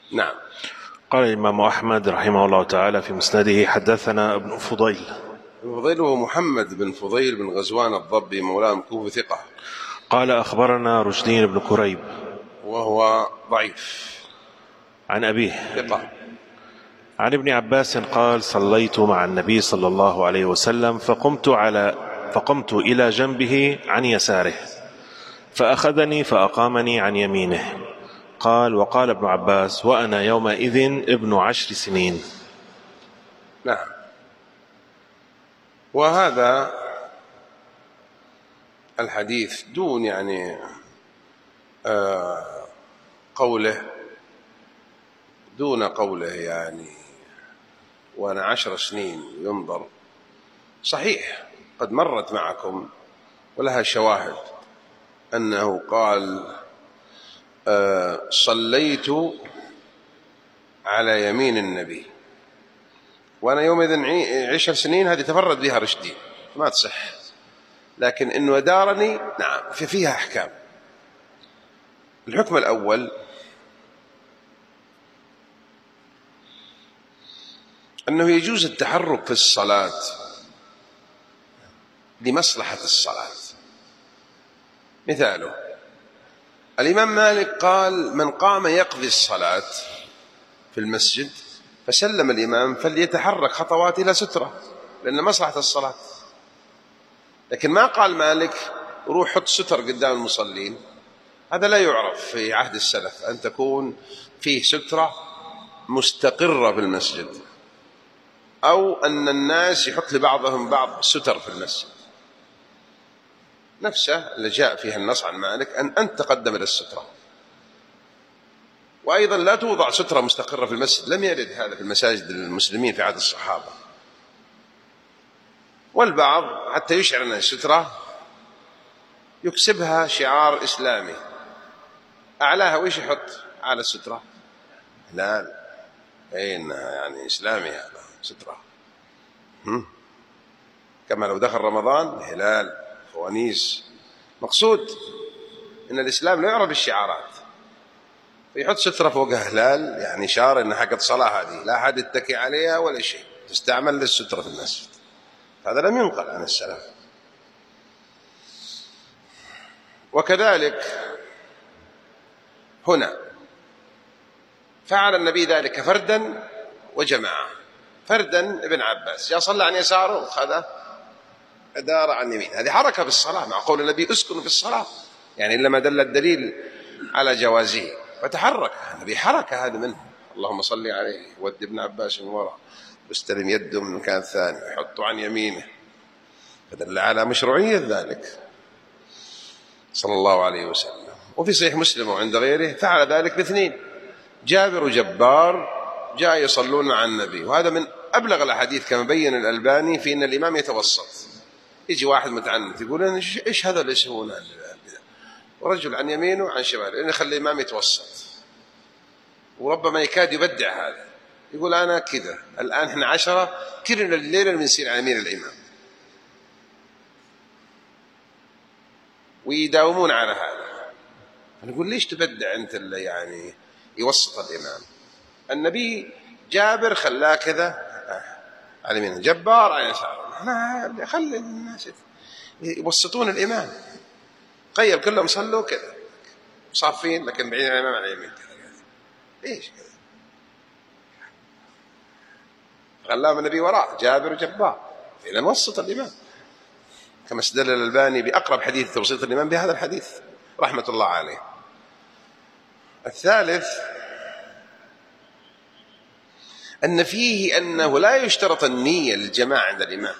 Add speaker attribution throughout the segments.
Speaker 1: نعم.
Speaker 2: قال الإمام أحمد رحمه الله تعالى في مسنده: حدثنا ابن فضيل.
Speaker 1: ابن فضيل هو محمد بن فضيل بن غزوان الضبي مولاه الكوفة ثقة.
Speaker 2: قال: أخبرنا رشدين بن كريب
Speaker 1: وهو ضعيف.
Speaker 2: عن أبيه
Speaker 1: ثقة.
Speaker 2: عن ابن عباس قال: صليت مع النبي صلى الله عليه وسلم فقمت إلى جنبه عن يساره فأخذني فأقامني عن يمينه. قال: وقال ابن عباس: وأنا يومئذ ابن 10 سنين.
Speaker 1: نعم. وهذا الحديث دون قوله وأنا 10 سنين ينظر صحيح قد مرت معكم ولها شواهد أنه قال: صليت على يمين النبي وأنا يومئذ 10 سنين، هذه تفرد بها رشدي ما تصح، لكن إنه دارني نعم فيها أحكام. الحكم الأول أنه يجوز التحرك في الصلاة لمصلحة الصلاة. مثاله الإمام مالك قال: من قام يقضي الصلاة في المسجد فسلم الإمام فليتحرك خطوات إلى سترة، لأن مصلحة الصلاة. لكن ما قال مالك: روح حط ستر قدام المصلين. هذا لا يعرف في عهد السلف أن تكون فيه سترة مستقرة في المسجد، أو أن الناس يحط لبعضهم بعض ستر في المسجد. نفسه اللي جاء فيها النص عن مالك أن أنت تقدم إلى السترة. وأيضا لا توضع سترة مستقرة في المسجد، لم يرد هذا في المساجد المسلمين في عهد الصحابة. والبعض حتى يشعر أن السترة يكسبها شعار إسلامي، أعلاها وإيش يحط على السترة؟ هلال، إنها إسلامي هذا سترة. كما لو دخل رمضان هلال، فوانيس. مقصود إن الإسلام لا يعرف بالشعارات، فيحط سترة فوقها هلال، إشارة إن حقت صلاة هذه لا أحد يتكي عليها ولا شيء، تستعمل للسترة في المسجد. هذا لم ينقل عن السلف. وكذلك هنا فعل النبي ذلك فردا وجماعة. فردا ابن عباس جاء صلى عن يساره وخذ دار عن يمين، هذه حركة في الصلاة مع قول النبي: اسكنوا في الصلاة، إلا دل الدليل على جوازه فتحرك النبي، حركة هذا منه. اللهم صل عليه. ود ابن عباس من وراء واستلم يده من مكان ثاني ويحطه عن يمينه، فدل على مشروعية ذلك صلى الله عليه وسلم. وفي صحيح مسلم وعند غيره فعل ذلك باثنين: جابر وجبار جاء يصلون مع النبي. وهذا من أبلغ الأحاديث كما بين الألباني في أن الإمام يتوسط. يجي واحد متعنت يقول: إيش هذا اللي يسوونه؟ ورجل عن يمينه وعن شماله، لأنه يخلي الإمام يتوسط، وربما يكاد يبدع هذا. يقول: أنا كذا الآن إحنا 10 كلنا الليلة بنسير على يمين الإمام، ويداومون على هذا. نقول: ليش تبدع أنت اللي يوسط الإمام؟ النبي جابر خلاه كذا على يمين، جبار على يساره. خلي الناس يوسطون الإمام. تخيل كلهم صلوا كذا صافين، لكن بعيد عن الإمام على اليمين كذا. ليش كذا؟ خلاهم النبي وراء جابر وجبار، إذا وسط الإمام، كما استدل الألباني بأقرب حديث توسيط الإمام بهذا الحديث رحمة الله عليه. الثالث أن فيه أنه لا يشترط النية للجماعة عند الإمام،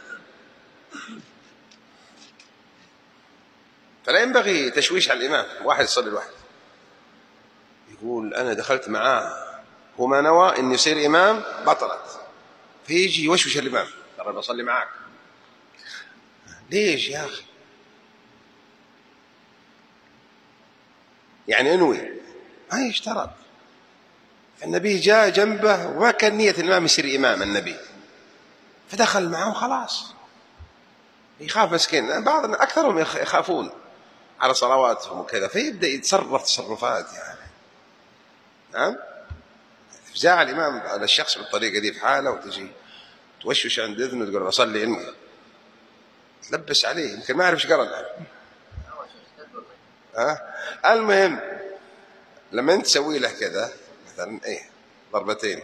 Speaker 1: فلا ينبغي تشويش على الإمام. واحد يصلي لوحده يقول: أنا دخلت معاه وما نوى أن يصير إمام، بطلت، فيجي يوشوش الإمام: ترى بصلي معاك. ليش يا أخي؟ انوي، ما يشترط. النبي جاء جنبه وما كان نية الإمام يصير إمام النبي، فدخل معه وخلاص. يخاف مسكين، بعض أكثرهم يخافون على صلواتهم وكذا، فيبدأ يتصرف تصرفات نعم. تفزع الإمام على الشخص بالطريقة دي في حاله، وتجي توشوش عند إذنه تقول له أصلي علمك، تلبس عليه يمكن ما أعرف إيش قرأ له. المهم لما أنت تسوي له كذا مثلا ضربتين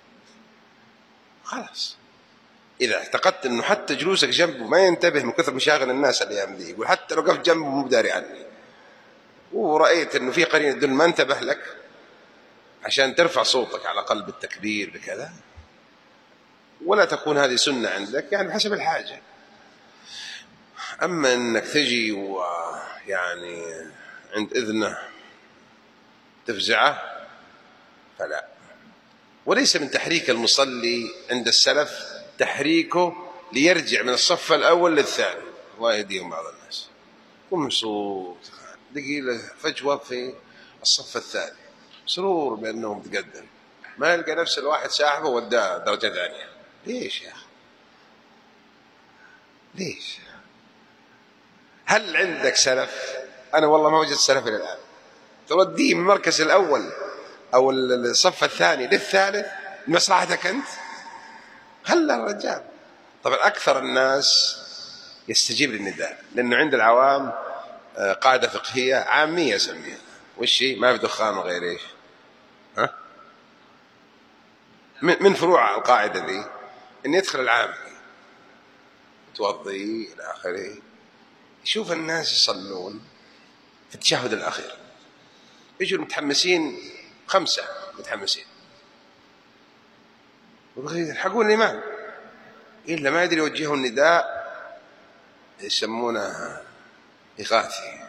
Speaker 1: خلاص، إذا اعتقدت أنه حتى جلوسك جنبه ما ينتبه من كثر مشاغل الناس الأيام دي، يقول حتى لو قفت جنبه مو بداري عني، ورأيت أنه في قرين يدل ما انتبه لك عشان ترفع صوتك على الأقل بالتكبير بكذا، ولا تكون هذه سنة عندك يعني بحسب الحاجة. أما أنك تجي ويعني عند إذنه تفزعه فلا. وليس من تحريك المصلي عند السلف تحريكه ليرجع من الصف الأول للثاني، الله يهديهم بعض الناس يكون مبسوط دقيقة فجوة في الصف الثاني سرور بأنه متقدم، ما يلقى نفس الواحد ساحبه وداه درجة ثانية. ليش يا أخي؟ ليش؟ هل عندك سلف؟ أنا والله ما وجدت سلف إلى الآن ترديه من المركز الأول أو الصف الثاني للثالث لمصلحتك أنت. هلا الرجال طبعا أكثر الناس يستجيب للنداء، لأنه عند العوام قاعدة فقهية عامية سميها، والشيء ما في دخان وغير إيش، من فروع القاعدة ذي أن يدخل العام توضي إلى آخره، يشوف الناس يصلون في التشهد الأخير، يجوا المتحمسين 5 متحمسين يلحقون الإمام إلا ما يدري يوجهه النداء يسمونه إغاثي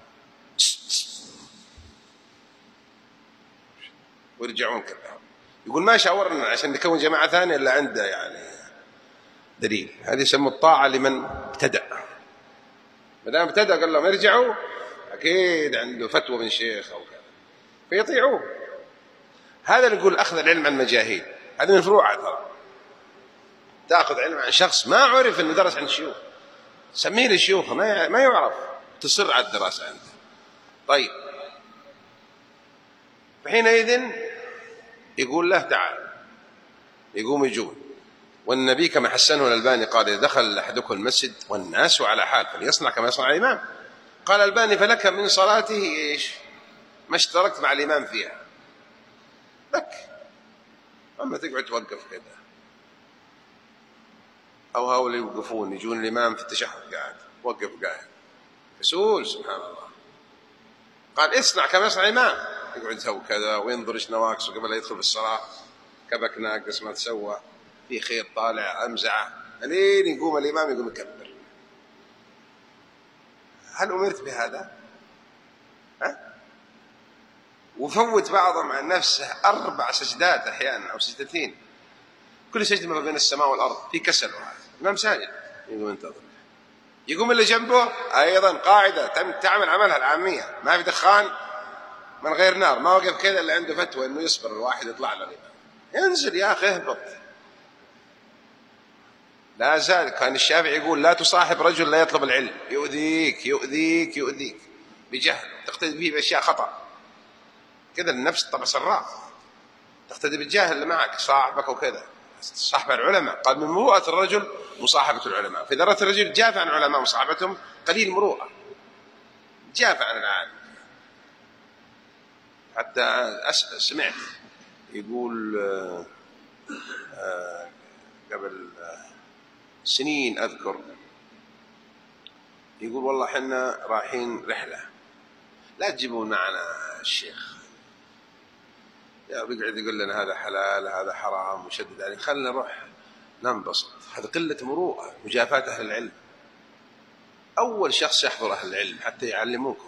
Speaker 1: ويرجعون كلهم، يقول ما شاورنا عشان نكون جماعة ثانية إلا عنده يعني دليل. هذه يسمى الطاعة لمن ابتدأ، ما دام ابتدأ قال لهم ارجعوا أكيد عنده فتوى من شيخ أو كذا فيطيعوه. هذا اللي نقول أخذ العلم عن مجاهيل، هذا من فروعه. ترى تأخذ علم عن شخص ما عرف أنه درس عن شيوخ، سميه للشيوخ ما يعرف، تصر على الدراسة عنده. طيب فحينئذ يقول له تعال، يقوم يجون، والنبي كما حسنه الألباني قال إذا دخل أحدكم المسجد والناس على حال فليصنع كما يصنع الإمام. قال الألباني فلك من صلاته إيش ما اشتركت مع الإمام فيها لك، أما تقعد توقف كذا أو هؤلاء يوقفون يجون الإمام في التشهد قاعد وقف قاعد فسول سبحان الله. قال اصنع كما يصنع الإمام، يقعد يسوي كذا وينظر ايش نواقصه قبل لا يدخل في الصلاة، كبك ناقص ما تسوى في خيط طالع أمزعه لين يقوم الإمام يقوم يكبر. هل أمرت بهذا؟ وفوت بعضهم عن نفسه 4 سجدات أحيانا أو 2 سجدتين، كل سجدة ما بين السماء والأرض في كسل، الإمام ساجد يقوم ينتظر، يقوم اللي جنبه أيضا قاعدة تعمل عملها العامية، ما في دخان من غير نار، ما وقف كذا اللي عنده فتوى إنه يصبر الواحد يطلع له الإمام، ينزل يا أخي اهبط. لا زال كان الشافعي يقول لا تصاحب رجل لا يطلب العلم، يؤذيك يؤذيك يؤذيك بجهل، تقتدي به بأشياء خطأ كذا، النفس طبع سراء، تقتدي بالجاهل اللي معك صاحبك وكذا. صاحب العلماء قال من مروءة الرجل مصاحبة العلماء، فإذا رأت الرجل جافع عن العلماء مصاحبتهم قليل مروءة، جافع عن العالم. حتى سمعت يقول قبل سنين أذكر يقول والله حنا رايحين رحلة لا تجيبون معنا الشيخ، بيقعد يقول لنا هذا حلال هذا حرام وشدد عليه، خلنا نروح ننبسط. هذا قلة مروءة، مجافاة أهل العلم. أول شخص يحضر أهل العلم حتى يعلموكم،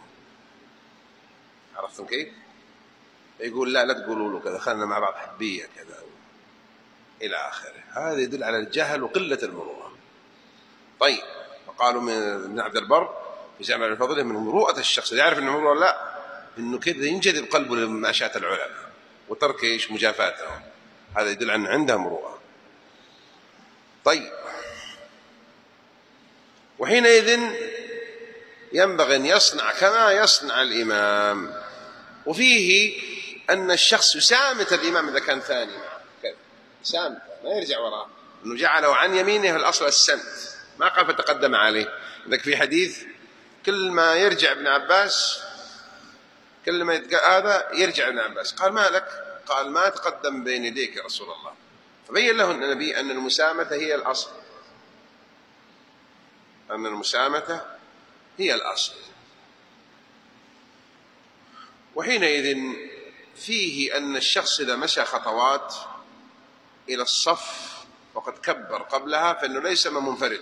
Speaker 1: عرفتم كيف؟ يقول لا تقولوا له كذا، خلنا مع بعض حبية كذا إلى آخره. هذا يدل على الجهل وقلة المروءة. طيب وقالوا من عبد البر في جامع الفضل من مروءة الشخص يعرف أنه مروءة لا، إنه كذا ينجذب قلبه لمناشات العلماء وترك إيش مجافاتهم، هذا يدل أن عنده مروءة. طيب وحينئذ ينبغي أن يصنع كما يصنع الإمام. وفيه أن الشخص يسامت الإمام إذا كان ثاني معه كذا، يسامت ما يرجع وراه، أنه جعله عن يمينه في الأصل السمت، ما قال فتقدم عليه. لذلك في حديث كل ما يرجع ابن عباس، كل ما هذا يرجع ابن عباس، قال ما لك؟ قال ما تقدم بين يديك يا رسول الله. فبين له النبي أن المسامة هي الأصل، أن المسامة هي الأصل. وحينئذ فيه أن الشخص إذا مشى خطوات إلى الصف وقد كبر قبلها فإنه ليس منفرد،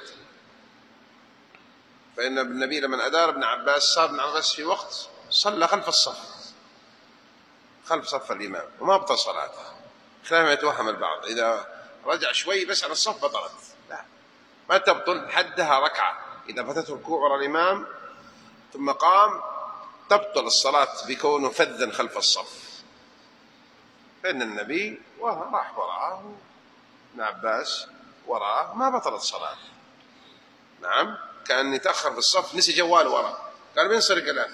Speaker 1: فإن النبي لما أدار ابن عباس صار ابن عباس في وقت صلى خلف الصف، خلف صف الإمام، وما بطل صلاته، خلاف ما يتوهم البعض إذا رجع شوي بس عن الصف بطلت، لا، ما تبطل، حدها ركعة. إذا فاتته ركوع وراء الإمام ثم قام تبطل الصلاة بكونه فذا خلف الصف، فإن النبي راح وراءه ابن عباس وراءه ما بطلت صلاة. نعم، كان يتأخر في الصف، نسي جواله وراء، قال بينصرف الآن،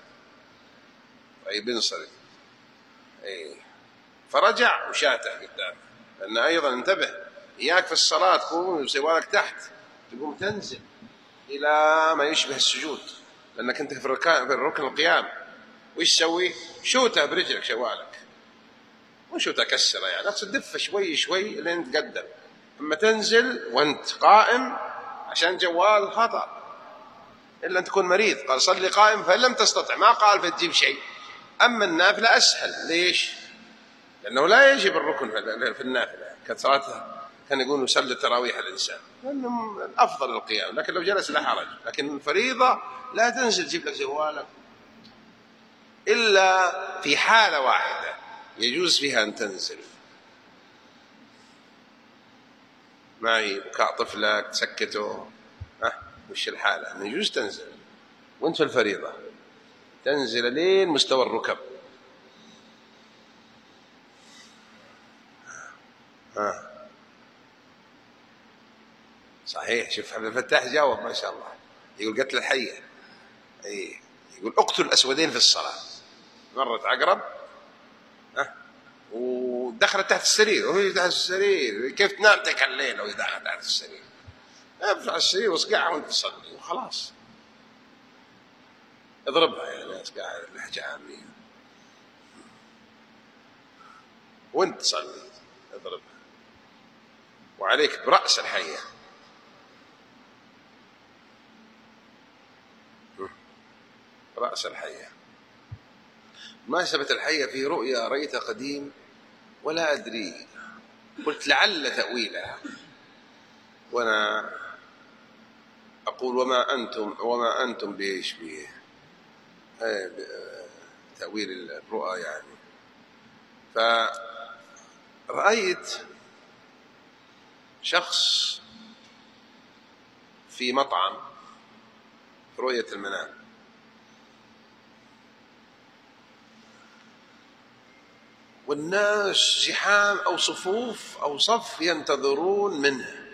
Speaker 1: أي بينصرف، أي فرجع وشاته قدامه. لأن أيضا انتبه، إياك في الصلاة تقوم وسوالك تحت، تقوم تنزل إلى ما يشبه السجود، لأنك أنت في الركن القيام، وإيش تسوي؟ شوته برجلك شوالك، وشوته كسره، يعني أقصد دفه شوي شوي لين تقدم، أما تنزل وأنت قائم عشان جوال خطأ، إلا أن تكون مريض. قال صلي قائم فإن لم تستطع، ما قال فتجيب شيء. أما النافلة أسهل، ليش؟ لأنه لا يجب الركن في النافلة، كثرته كان يقول يصلي التراويح الإنسان، لأنه الأفضل القيام، لكن لو جلس لا حرج. لكن الفريضة لا تنزل تجيب لك جوالك، إلا في حالة واحدة يجوز فيها أن تنزل، معي بكاء طفلك تسكته، وش الحالة؟ أنه يجوز تنزل وانت في الفريضة، تنزل لين مستوى الركب. صحيح، شوف عبد الفتاح جاوب ما شاء الله، يقول قتل الحية، أي يقول اقتل الأسودين في الصلاة. مرت عقرب ودخلت تحت السرير، وهي تحت السرير، كيف تنام تلك الليل وهي دخلت تحت السرير؟ ارفع السرير واصقعها وانت تصلي وخلاص، اضربها يعني، اصقعها لهجة عامية وانت تصلي اضربها، وعليك برأس الحية. رأس الحية. مناسبة الحية في رؤيا رأيتها قديم ولا أدري، قلت لعل تأويلها، وأنا أقول وما أنتم بإيش به تأويل الرؤى يعني. فرأيت شخص في مطعم في رؤية المنام، والناس زحام أو صفوف أو صف ينتظرون منه،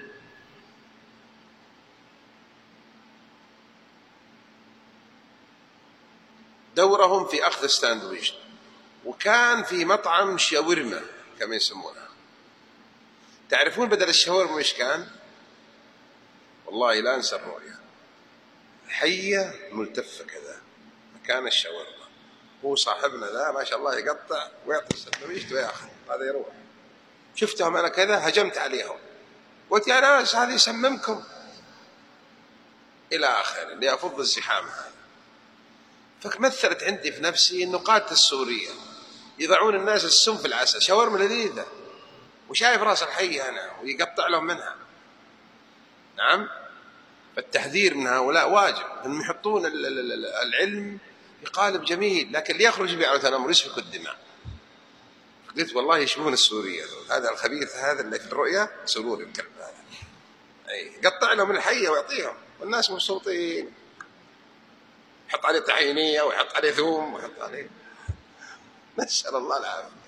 Speaker 1: دورهم في أخذ الساندويش، وكان في مطعم شاورما كما يسمونها. تعرفون بدل الشاورما ايش كان؟ والله لا أنسى الرؤيا، حية ملتفة كذا مكان الشاورما، هو صاحبنا ذا ما شاء الله يقطع ويعطي السندويشت وياخذ، هذا يروح. شفتهم أنا كذا هجمت عليهم، قلت يا ناس هذا يسممكم إلى آخره ليفض الزحام هذا. فمثلت عندي في نفسي أنه قادة السورية يضعون الناس السم في العسل، شاورما لذيذة وشايف راس الحية أنا ويقطع لهم منها. نعم، فالتحذير من هؤلاء واجب، أنهم يحطون العلم في قالب جميل، لكن ليخرج به على الأمر يسفك الدماء. قلت والله يشبهون السورية، هذا الخبيث هذا اللي في الرؤيا سرور الكلب هذا، أي قطع لهم الحية ويعطيهم والناس مبسوطين، يحط عليه طحينية ويحط عليه ثوم ويحط عليه، نسأل الله العافية.